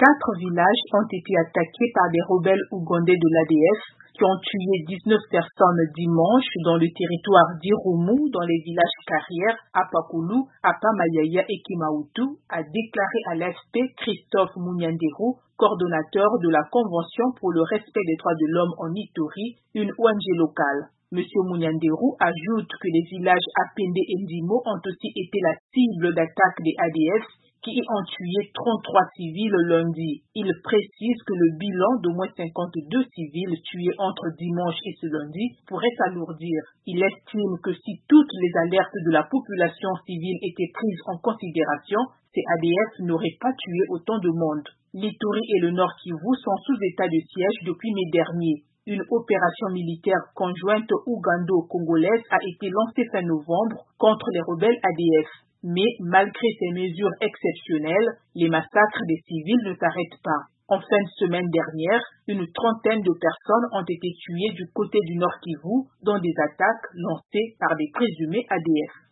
4 villages ont été attaqués par des rebelles ougandais de l'ADF qui ont tué 19 personnes dimanche dans le territoire d'Irumu, dans les villages carrières Apakulu, Apamayaya et Kimautu, a déclaré à l'AFP Christophe Munyanderu, coordonnateur de la Convention pour le respect des droits de l'homme en Ituri, une ONG locale. Monsieur Munyanderu ajoute que les villages Apende et Ndimo ont aussi été la cible d'attaques des ADF qui y ont tué 33 civils lundi. Il précise que le bilan d'au moins 52 civils tués entre dimanche et ce lundi pourrait s'alourdir. Il estime que si toutes les alertes de la population civile étaient prises en considération, ces ADF n'auraient pas tué autant de monde. L'Ituri et le Nord Kivu sont sous état de siège depuis mai dernier. Une opération militaire conjointe ougando-congolaise a été lancée fin novembre contre les rebelles ADF. Mais malgré ces mesures exceptionnelles, les massacres des civils ne s'arrêtent pas. En fin de semaine dernière, une trentaine de personnes ont été tuées du côté du Nord Kivu dans des attaques lancées par des présumés ADF.